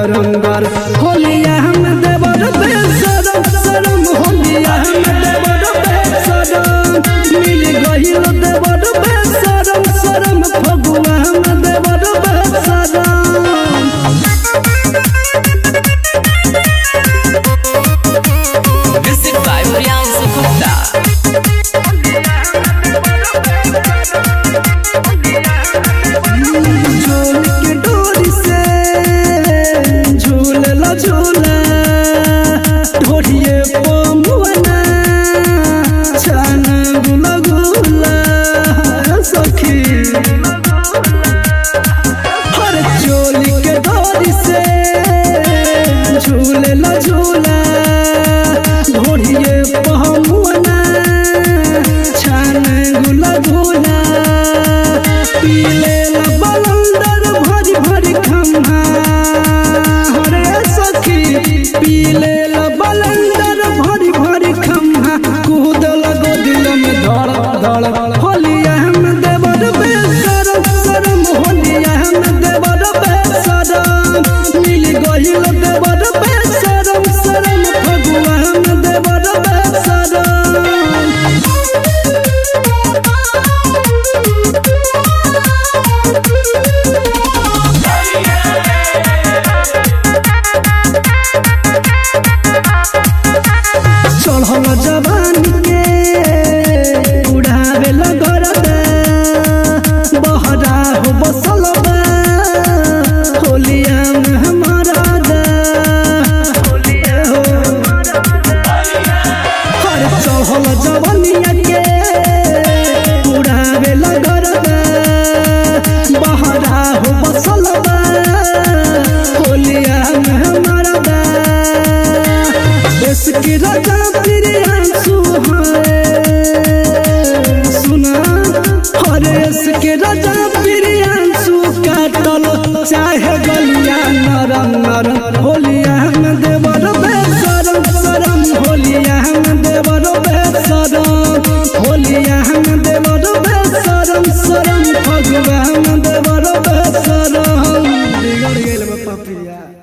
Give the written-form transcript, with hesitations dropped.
रंगर होलिया हम देवर बेसरम सरम होलिया हम देवर बेसरम मिल गइल देवर बेसरम सरम फगुआ हम देवर बेसरम। Music by Priyansu Gupta। जवान के उड़ावे लगर बहरा हो बसल होलिया में हमारा हर चढ़ल जवानिया के उड़ावे लगर बहरा हो बसल होलिया में हमारा इसकी राजा के राजा प्रियांशु काटल चाहे गलिया नरम नरम होलिया हम देवर बेसरम सरम होलिया हम देवर बेसरम होलिया हम देवर बेसरम सरम फगुआ हम देवर बेसरम बिगड़ गेल बापा प्रिया।